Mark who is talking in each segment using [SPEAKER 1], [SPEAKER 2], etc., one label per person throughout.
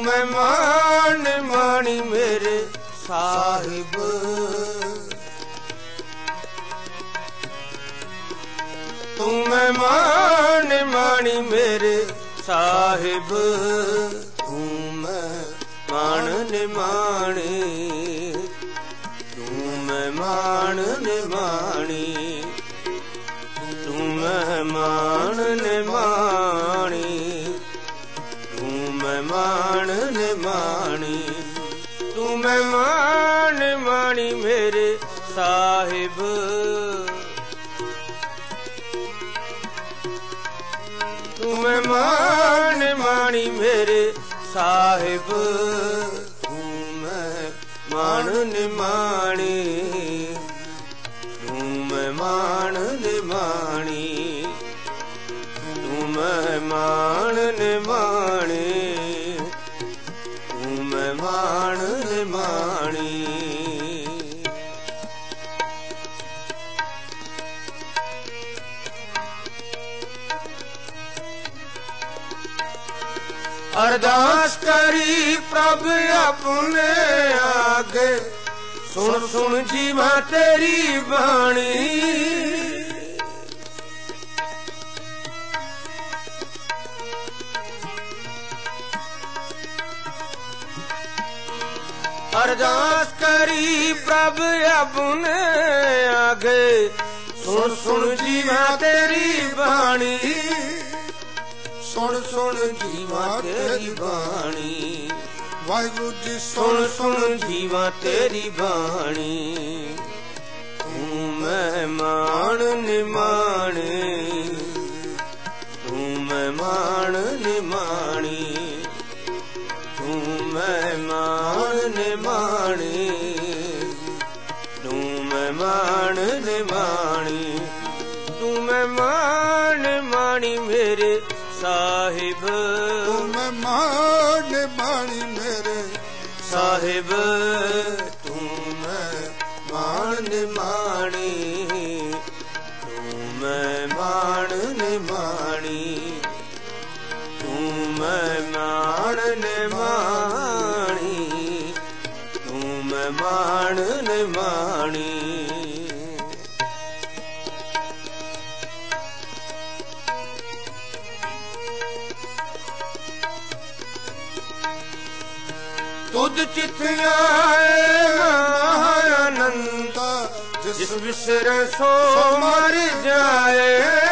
[SPEAKER 1] ਮਹਿਮਾਨ ਮਾਣੀ ਮੇਰੇ ਸਾਹਿਬ। ਤੂੰ ਮਹਿਮਾਨ ਮਾਣੀ ਮੇਰੇ ਸਾਹਿਬ। ਤੂੰ ਮਹਿਮਾਨ ਨਿਮਾਣੀ, ਤੂੰ ਮਹਿਮਾਨ ਨਿਮਾਣੀ, ਤੂੰ ਮਹਿਮਾਨ ਨਿਮਾਣੀ, ਤੂੰ ਮਹਿਮਾਨ ਨਿਮਾਣੀ, ਤੂੰ ਮਹਿਮਾਨ ਮਾਣੀ ਮੇਰੇ ਸਾਹਿਬ। ਤੂੰ ਮਹਿਮਾਨ ਮਾਣੀ ਮੇਰੇ ਸਾਹਿਬ। ਤੂੰ ਮਹਿਮਾਨ ਨਿਮਾਣੀ, ਤੂੰ ਮਹਿਮਾਨ ਨਿਮਾਣੀ, ਤੂੰ ਮਹਿਮਾਨ ਨਿਮਾਣੀ, ਤੂੰ ਮਹਿਮਾਨ ਨਿਮਾਣੀ। ਅਰਦਾਸ ਕਰੀ ਪ੍ਰਭ ਆਪਣੇ ਆਗੇ, ਸੁਣ ਸੁਣ ਜੀਵਾ ਤੇਰੀ ਬਾਣੀ। ਅਰਦਾਸ ਕਰੀ ਪ੍ਰਭ ਆਪਣੇ ਆਗੇ, ਸੁਣ ਸੁਣ ਜੀਵਾ ਤੇਰੀ ਬਾਣੀ। ਸੁਣ ਸੁਣ ਜੀਵਾ ਤੇਰੀ ਬਾਣੀ, ਵਾਹਿਗੁਰੂ ਜੀ ਸੁਣ ਸੁਣ ਜੀਵਾ ਤੇਰੀ ਬਾਣੀ। ਤੂੰ ਮਹਿਮਾਨ ਨਿਮਾਣੇ, ਤੂੰ ਮਹਿਮਾਨ ਨਿਮਾਣੀ, ਤੂੰ ਮਹਿਮਾਨ ਨਿਮਾਣੀ, ਤੂੰ ਮਹਿਮਾਨ ਨਿਮਾਣੀ, ਤੂੰ ਮਹਿਮਾਨ ਮਾਣੀ ਮੇਰੇ ਸਾਹਿਬ। ਤੂੰ ਮਹਿਮਾਨ ਮਾਣੀ ਮੇਰੇ ਸਾਹਿਬ। ਤੂੰ ਮਹਿਮਾਨ ਮਾਣੀ, ਤੂੰ ਮਹਿਮਾਨ ਨਿਮਾਣੀ, ਤੂੰ ਮਹਿਮਾਨ ਨਿਮਾਣੀ, ਤੂੰ ਮਹਿਮਾਨ ਨਿਮਾਣੀ। ਤੁਧ ਚਿਤ ਆਏ ਆਨੰਦ, ਜਿਸ ਵਿਸਰੇ ਸੋ ਮਰ ਜਾਏ।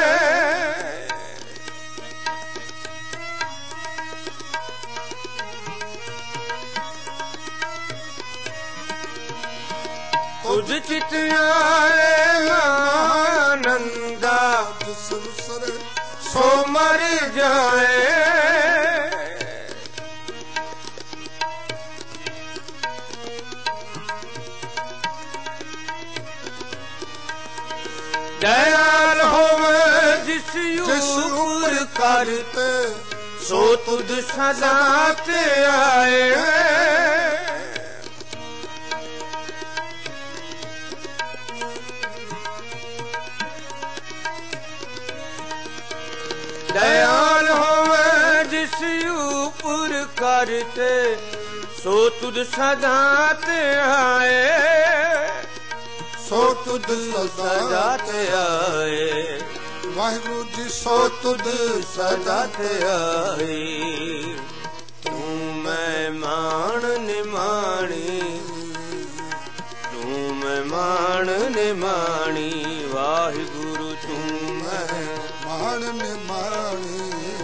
[SPEAKER 1] ਤੁਧ ਚਿਤ ਆਏ ਆਨੰਦ, ਜਿਸ ਵਿਸਰੇ ਸੋ ਮਰ ਜਾਏ। ਦਇਆਲ ਹੋਵੇ ਜਿਸ ਉਪਰ ਕਰਤੇ, ਸੋ ਤੁਧ ਸਦਾ ਤੇ ਆਏ। ਦਇਆਲ ਹੋਵੇ ਜਿਸ ਉਪਰ ਕਰਤੇ, ਸੋ ਤੁਧ ਸਦਾ ਤੇ ਆਏ। ਸੋ ਤੁਧ ਸਦਾ ਤੇ ਆਏ, ਵਾਹਿਗੁਰੂ ਜੀ ਸੋ ਤੁਧ ਸਦਾ ਤੇ ਆਏ। ਤੂੰ ਮਹਿਮਾਨ ਨਿਮਾਣੀ, ਤੂੰ ਮਹਿਮਾਨ ਨਿਮਾਣੀ, ਵਾਹਿਗੁਰੂ ਤੂੰ ਮਹਿਮਾਨ ਨਿਮਾਣੀ,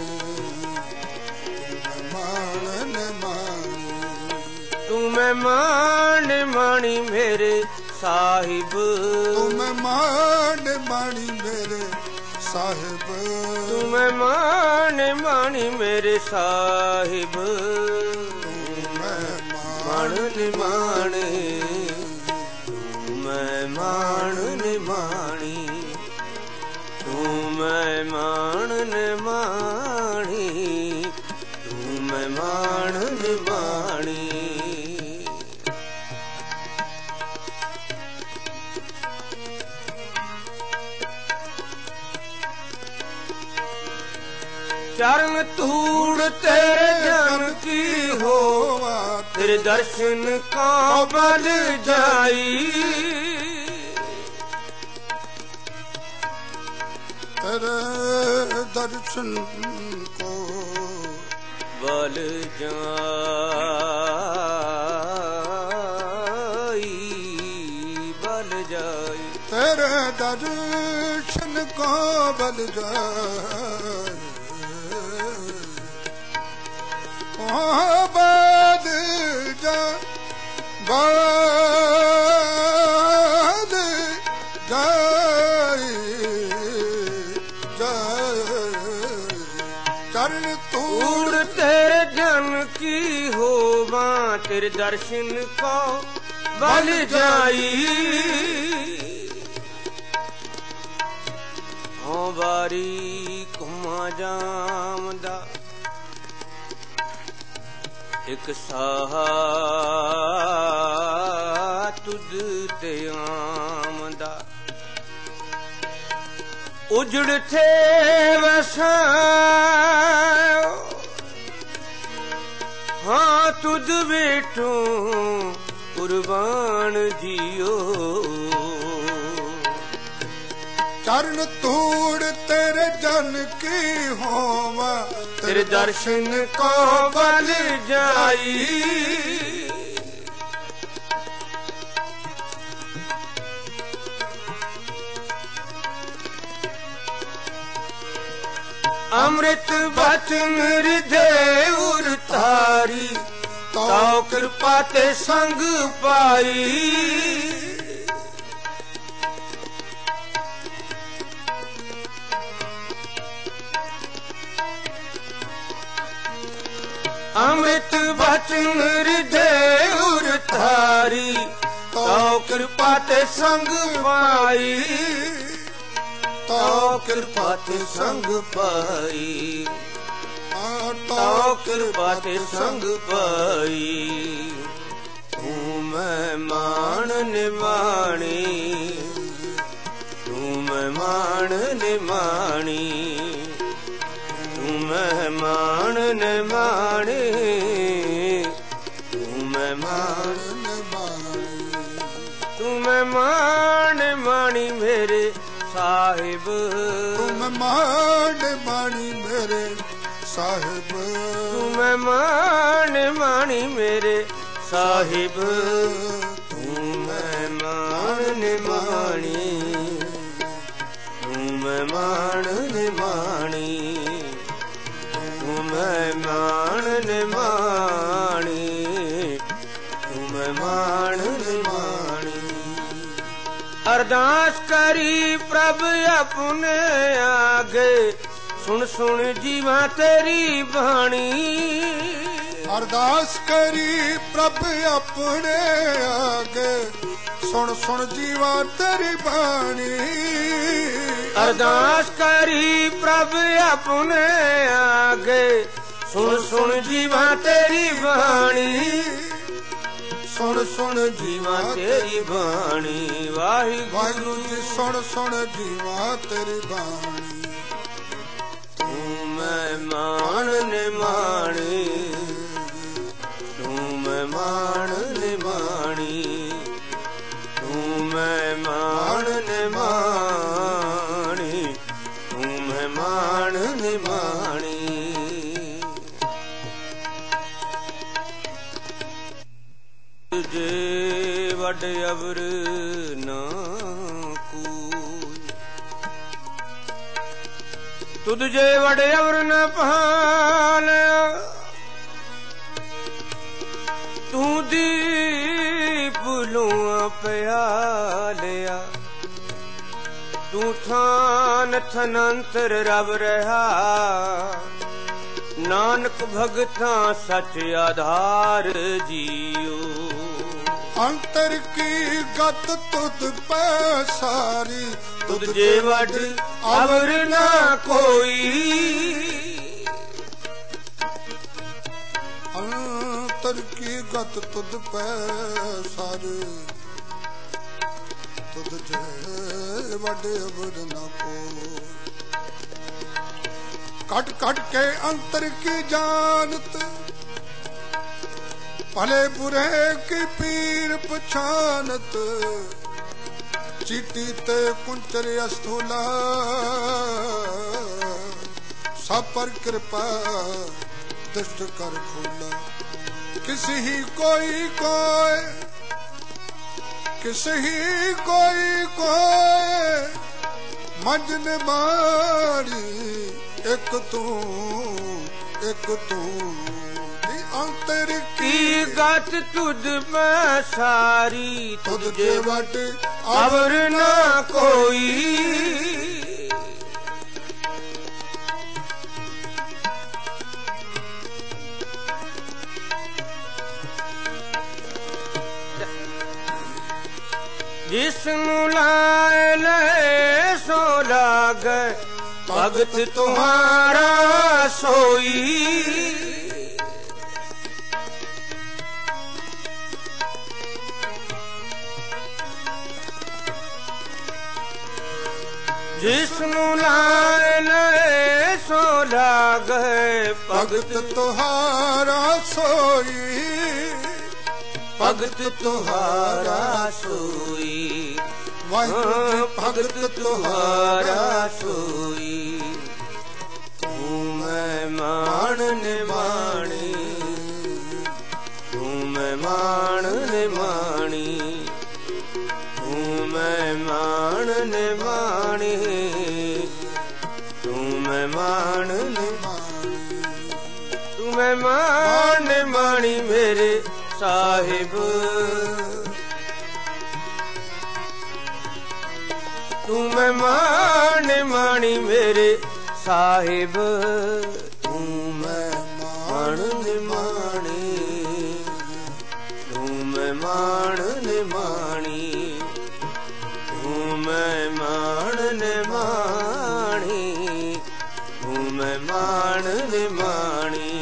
[SPEAKER 1] ਮਹਿਮਾਨ ਨਿਮਾਣੀ, ਤੂੰ ਮਹਿਮਾਨ ਨਿਮਾਣੀ ਮੇਰੇ ਸਾਹਿਬ। ਤੂੰ ਮਹਿਮਾਨ ਮਾਣੀ ਮੇਰੇ ਸਾਹਿਬ। ਤੂੰ ਮਹਿਮਾਨ ਮਾਣੀ ਮੇਰੇ ਸਾਹਿਬ। ਤੂੰ ਮਹਿਮਾਨ ਨਿਮਾਣੇ, ਤੂੰ ਮਹਿਮਾਨ ਨਿਮਾਣੀ, ਤੂੰ ਮਹਿਮਾਨ ਨਿਮਾਣੀ, ਤੂੰ ਮਹਿਮਾਨ ਨਿਮਾਣੀ। ਚਰਨ ਧੂੜ ਤੇਰੇ ਜਨ ਕੀ ਹੋਵਾ, ਤੇਰੇ ਦਰਸ਼ਨ ਕੋ ਬਲ ਜਾਈ। ਤੇਰੇ ਦਰਸ਼ਨ ਕੋ ਬਲ ਜਾਈ, ਬਲ ਜਾਈ। ਤੇਰੇ ਦਰਸ਼ਨ ਕੋ ਬਲ ਜਾਈ। ਉਹ ਬਲ ਜਾ ਬਲ ਜਾਈ, ਚਰਨ ਧੂੜ ਤੇਰੇ ਜਨ ਕੀ ਹੋਵਾਂ, ਤੇਰੇ ਦਰਸ਼ਨ ਕੋ ਬਲ ਜਾਈ। ਹਉ ਵਾਰੀ ਘੁਮਾ ਜਾਮਦਾ, ਇਕ ਸਾਹਾ ਤੁਧ ਤੇ ਆਮਦਾ। ਉਜੜ ਥੇ ਵਸਾਇਓ, ਹਾਂ ਤੁਧ ਵੇਟੋ ਕੁਰਬਾਨ ਜੀਓ। ਚਰਨ ਧੂੜ ਤੇਰੇ ਜਨ ਕੀ ਹੋਵਾ, ਤੇਰੇ ਦਰਸ਼ਨ ਕੋ ਬਲ ਜਾਈ। ਅੰਮ੍ਰਿਤ ਬਚਨ ਹਿਰਦੇ ਉਰ ਧਾਰੀ, ਤਉ ਕਿਰਪਾ ਤੇ ਸੰਗ ਪਾਈ। ਅੰਮ੍ਰਿਤ ਬਚਨ ਹਿਰਦੇ ਉਰ ਧਾਰੀ, ਤਉ ਕਿਰਪਾ ਤੇ ਸੰਗ ਪਾਈ। ਤਉ ਕਿਰਪਾ ਤੇ ਸੰਗ ਪਾਈ, ਤਉ ਕਿਰਪਾ ਤੇ ਸੰਗ ਪਾਈ। ਤੂੰ ਮਹਿਮਾਨ ਨਿਮਾਣੀ, ਤੂੰ ਮਹਿਮਾਨ ਨਿਮਾਣੀ, ਤੂੰ ਮਹਿਮਾਨ ਨਿਮਾਣੀ, ਤੂੰ ਮਹਿਮਾਨ ਨਿਮਾਣੀ, ਤੂੰ ਮਹਿਮਾਨ ਨਿਮਾਣੀ ਮੇਰੇ ਸਾਹਿਬ। ਤੂੰ ਮਹਿਮਾਨ ਨਿਮਾਣੀ ਮੇਰੇ ਸਾਹਿਬ, ਤੂੰ ਮਹਿਮਾਨ ਨਿਮਾਣੀ ਮੇਰੇ ਸਾਹਿਬ। ਤੂੰ ਮਹਿਮਾਨ ਨਿਮਾਣੀ, ਤੂੰ ਮਹਿਮਾਨ ਨਿਮਾਣੀ, ਤੂੰ ਮਹਿਮਾਨ ਨਿਮਾਣੀ, ਤੂੰ ਮਹਿਮਾਨ ਨਿਮਾਣੀ। ਅਰਦਾਸ ਕਰੀ ਪ੍ਰਭ ਆਪਣੇ ਆਗੇ, ਸੁਣ ਸੁਣ ਜੀਵਾ ਤੇਰੀ ਬਾਣੀ। ਅਰਦਾਸ ਕਰੀ ਪ੍ਰਭ ਆਪਣੇ ਆਗੇ, ਸੁਣ ਸੁਣ ਜੀਵਾ ਤੇਰੀ ਬਾਣੀ। ਅਰਦਾਸ ਕਰੀ ਪ੍ਰਭ ਆਪਣੇ ਆਗੇ, ਸੁਣ ਸੁਣ ਜੀਵਾ ਤੇਰੀ ਬਾਣੀ। ਸੁਣ ਸੁਣ ਜੀਵਾ ਤੇਰੀ ਬਾਣੀ, ਵਾਹਿਗੁਰੂ ਜੀ ਸੁਣ ਸੁਣ ਜੀਵਾ ਤੇਰੀ ਬਾਣੀ। ਤੂੰ ਮਹਿਮਾਨ ਨਿਮਾਣੀ, ਤੂੰ ਮਹਿਮਾਨ ਨਿਮਾਣੀ, ਤੂੰ ਮਹਿਮਾਨ ਨਿਮਾਣੀ, ਤੂੰ ਮਹਿਮਾਨ ਨਿਮਾਣੀ। ਤੁਝੇ ਵੱਡ ਅਵਰ ਨਾ ਕੋਈ, ਤੁਧ ਜੇ ਵੱਡ ਅਵਰ ਨ ਪਾਲਿਆ। ਤੂੰ ਦੀਪ ਲੂਆਂ ਪਿਆਲਿਆ, ਤੂੰ ਥਾਨ ਥਨੰਤਰ ਰਬ ਰਹਾ। ਨਾਨਕ ਭਗਤਾਂ ਸੱਚ ਆਧਾਰ ਜੀਓ। ਅੰਤਰ ਕੀ ਗਤ ਤੁਧ ਪੈ ਸਾਰੀ, ਤੁਧ ਜੇ ਵੱਡ ਅਵਰ ਨਾ ਕੋਈ। ਅੰਤਰ ਕੀ ਗਤ ਤੁਧ ਪੈ ਸਾਰੀ, ਤੁਧ ਜੇ ਵੱਡ ਅਵਰ ਨਾ ਕੋਈ। कट कट के अंतर की जानत, भले बुरे की पीर पछानत, चीटी ते कुंचर अस्थूला, सब पर कृपा दुष्ट कर खोला। किसी ही कोई कोय, किसी ही कोई कोय, मजन मारी एक तू अंतर की
[SPEAKER 2] गत तुझ में सारी,
[SPEAKER 1] तुझे वट
[SPEAKER 2] अवर न कोई। जिसनु लाए ले सो लागे, भगत तुम्हारा सोई। जिसनु लाए ले सो लागे,
[SPEAKER 1] भगत तुम्हारा सोई,
[SPEAKER 2] भगत तुम्हारा सोई।
[SPEAKER 1] भगत
[SPEAKER 2] तुम्हारा सोई। तू मैं मान निमाणी, तू मैं मान निमाणी, तू मैं मान निमाणी, तू मैं मान निमाणी, तू मैं मान निमाणी मेरे साहिब। तू मैं मान मानी मेरे साहिब, तू मैं मान मानी, तू मैं मान मानी, तू मैं मान मानी, तू मैं मान मानी।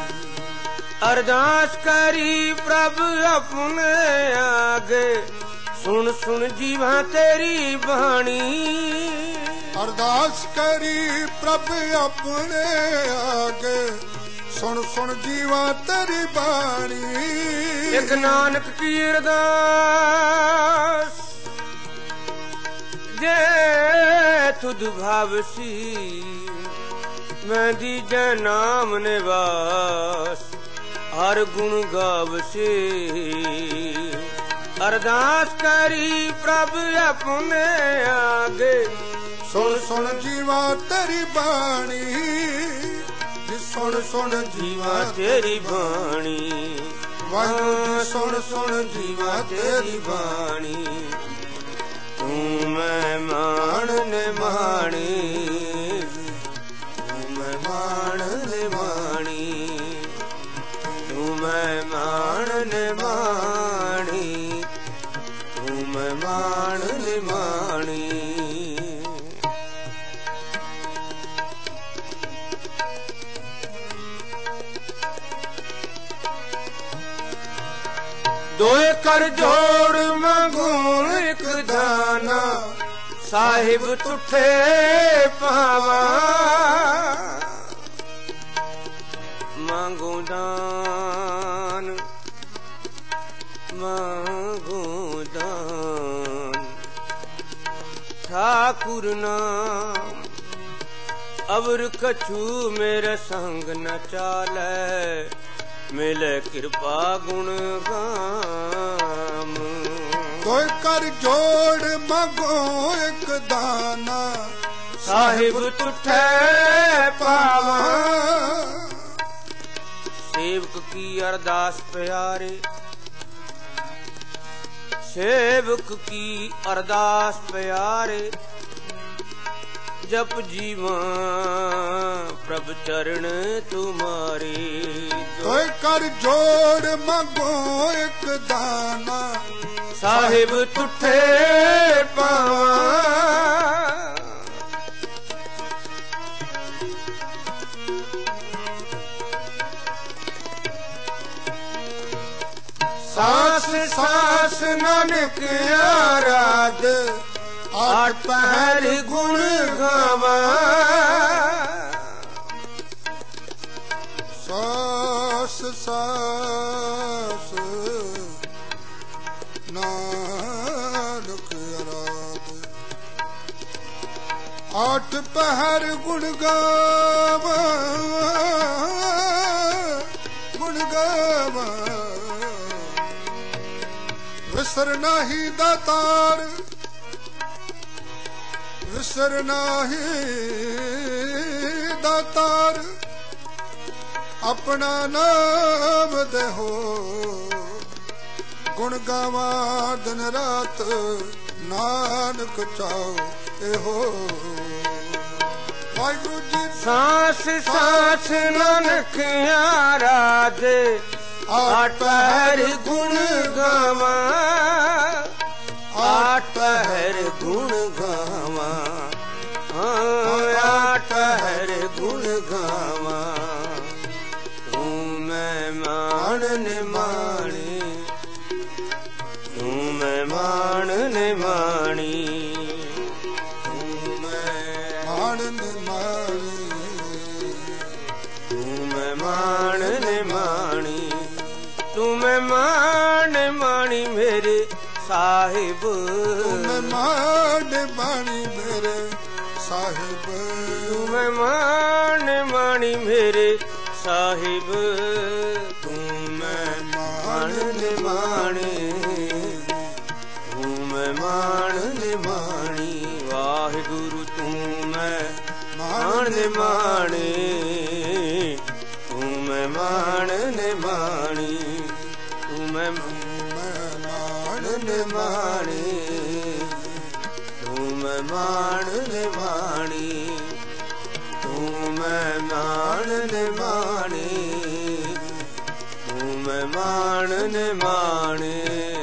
[SPEAKER 2] अरदास करी प्रभु अपने आगे, सुन सुन जीवा तेरी बाणी।
[SPEAKER 1] अरदास करी प्रभु अपने आगे, सुन सुन जीवा तेरी बाणी।
[SPEAKER 2] एक नानक की अरदास जे तुध भावसी, मैं दीजे नाम निवास हर गुण गावसी। अरदास करी प्रभु अपने आगे,
[SPEAKER 1] सुन सुन जीवा तेरी बाणी, सुन सुन
[SPEAKER 2] जीवा तेरी बाणी।
[SPEAKER 1] सुन सुन जीवा तेरी
[SPEAKER 2] बाणी। तू मैं मान निमाणी, तू मैं मान निमाणी, तू मैं मान निमाणी, तू मैं मान निमाणी। दोए कर जोड़ मांगू एक दाना, साहिब तुठे पावा। मांगू दान, मांगू दान, ठाकुर नाम अवर कछु मेरे संग न चाले, मिले कृपा गुण गाम।
[SPEAKER 1] कोई कर जोड़ मांगो एक दाना,
[SPEAKER 2] साहिब तुठे पावा। सेवक की अरदास प्यारे, सेवक की अरदास प्यारे, जप जीवा प्रभ चरण तुम्हारे।
[SPEAKER 1] कोई कर जोड़ मांगो एक दाना,
[SPEAKER 2] साहिब तुठे पावा। सांस सांस नानक आराध, आठ पहर गुण गावा।
[SPEAKER 1] ਸਾਸ ਨਾਨਕ ਅਰਾਧੇ। ਆਠ ਪਹਿਰ ਗੁਣ ਗਾਵਾਂ ਗੁਣ ਗਾਵਾਂ ਵਿਸਰ ਨਾਹੀ ਦਾਤਾਰ ਵਿਸਰ ਨਾਹੀ ਦਾਤਾਰ ਆਪਣਾ ਨਾਮ ਦੇਹੋ ਗੁਣ ਗਾਵਾਂ ਦਿਨ ਰਾਤ ਨਾਨਕ ਚਾਉ ਇਹੋ। ਵਾਹਿਗੁਰੂ ਜੀ
[SPEAKER 2] ਸਾਸ ਸਾਸ ਨਾਨਕ ਆਰਾਧੇ ਆਠ ਪਹਿਰ ਗੁਣ ਗਾਵਾਂ ਆਠ ਪਹਿਰ ਗੁਣ ਗਾਵਾਂ ਆਠ ਪਹਿਰ ਗੁਣ ਗਾਵਾਂ ਤੂੰ ਮਹਿਮਾਨ ਨਿਮਾਣੀ ਤੂੰ ਮਹਿਮਾਨ ਨਿਮਾਣੀ ਤੂੰ
[SPEAKER 1] ਮਾਣ ਨਿਮਾਣੀ
[SPEAKER 2] ਤੂੰ ਮਹਿਮਾਨ ਨਿਮਾਣੀ ਤੂੰ ਮਹਿਮਾਨ ਨਿਮਾਣੀ ਮੇਰੇ ਸਾਹਿਬ
[SPEAKER 1] ਤੂੰ ਮਹਿਮਾਨ ਬਾਣੀ ਮੇਰੇ ਸਾਹਿਬ
[SPEAKER 2] ਤੂੰ ਮਹਿਮਾਨ ਨਿਮਾਣੀ ਮੇਰੇ ਸਾਹਿਬ ਤੂੰ ਮਹਿਮਾਨ ਨਿਮਾਣੀ ਤੂੰ ਮਹਿਮਾਨ ਨਿਮਾਣੀ ਵਾਹਿਗੁਰੂ ਤੂੰ ਮਹਿਮਾਨ ਨਿਮਾਣੀ ਤੂੰ ਮਹਿਮਾਨ ਨਿਮਾਣੀ ਤੂੰ ਮਹਿਮਾਨ ਨਿਮਾਣੀ ਤੂੰ ਮਹਿਮਾਨ ਨਿਮਾਣੀ ਤੂੰ ਮਹਿਮਾਨ ਨਿਮਾਣੀ ਤੂੰ ਮਹਿਮਾਨ ਨਿਮਾਣੀ